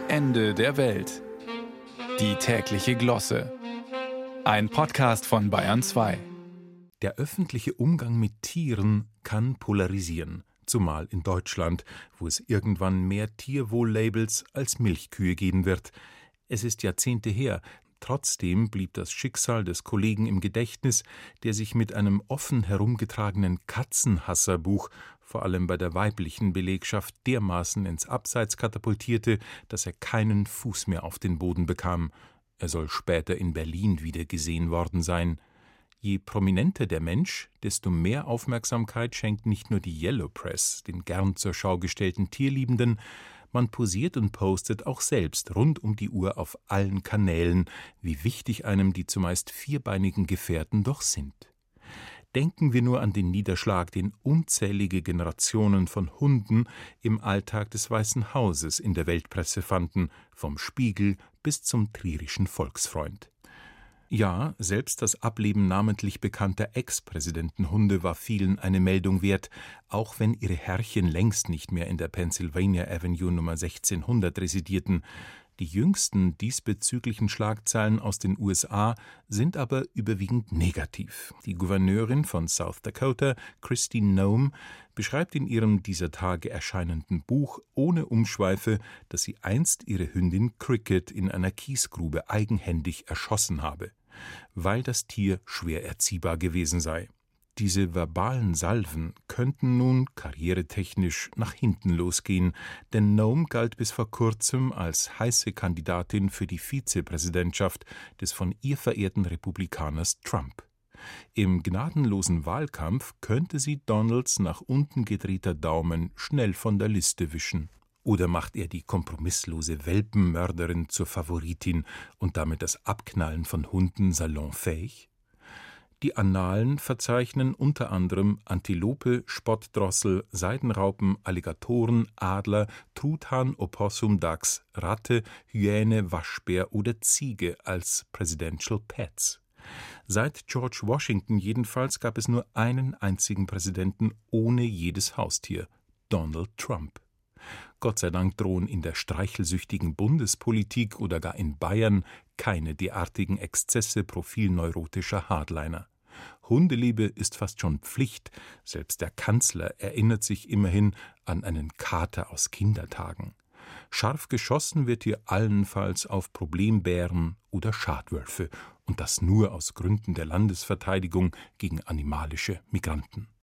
Ende der Welt. Die tägliche Glosse. Ein Podcast von Bayern 2. Der öffentliche Umgang mit Tieren kann polarisieren, zumal in Deutschland, wo es irgendwann mehr Tierwohl-Labels als Milchkühe geben wird. Es ist Jahrzehnte her, trotzdem blieb das Schicksal des Kollegen im Gedächtnis, der sich mit einem offen herumgetragenen Katzenhasserbuch vor allem bei der weiblichen Belegschaft dermaßen ins Abseits katapultierte, dass er keinen Fuß mehr auf den Boden bekam. Er soll später in Berlin wieder gesehen worden sein. Je prominenter der Mensch, desto mehr Aufmerksamkeit schenkt nicht nur die Yellow Press den gern zur Schau gestellten Tierliebenden, man posiert und postet auch selbst rund um die Uhr auf allen Kanälen, wie wichtig einem die zumeist vierbeinigen Gefährten doch sind. Denken wir nur an den Niederschlag, den unzählige Generationen von Hunden im Alltag des Weißen Hauses in der Weltpresse fanden, vom Spiegel bis zum Trierischen Volksfreund. Ja, selbst das Ableben namentlich bekannter Ex-Präsidentenhunde war vielen eine Meldung wert, auch wenn ihre Herrchen längst nicht mehr in der Pennsylvania Avenue Nummer 1600 residierten. Die jüngsten diesbezüglichen Schlagzeilen aus den USA sind aber überwiegend negativ. Die Gouverneurin von South Dakota, Kristi Noem, beschreibt in ihrem dieser Tage erscheinenden Buch ohne Umschweife, dass sie einst ihre Hündin Cricket in einer Kiesgrube eigenhändig erschossen habe, weil das Tier schwer erziehbar gewesen sei. Diese verbalen Salven könnten nun karrieretechnisch nach hinten losgehen, denn Noem galt bis vor kurzem als heiße Kandidatin für die Vizepräsidentschaft des von ihr verehrten Republikaners Trump. Im gnadenlosen Wahlkampf könnte sie Donalds nach unten gedrehter Daumen schnell von der Liste wischen. Oder macht er die kompromisslose Welpenmörderin zur Favoritin und damit das Abknallen von Hunden salonfähig? Die Annalen verzeichnen unter anderem Antilope, Spottdrossel, Seidenraupen, Alligatoren, Adler, Truthahn, Opossum, Dachs, Ratte, Hyäne, Waschbär oder Ziege als Presidential Pets. Seit George Washington jedenfalls gab es nur einen einzigen Präsidenten ohne jedes Haustier: Donald Trump. Gott sei Dank drohen in der streichelsüchtigen Bundespolitik oder gar in Bayern keine derartigen Exzesse profilneurotischer Hardliner. Hundeliebe ist fast schon Pflicht, selbst der Kanzler erinnert sich immerhin an einen Kater aus Kindertagen. Scharf geschossen wird hier allenfalls auf Problembären oder Schadwölfe, und das nur aus Gründen der Landesverteidigung gegen animalische Migranten.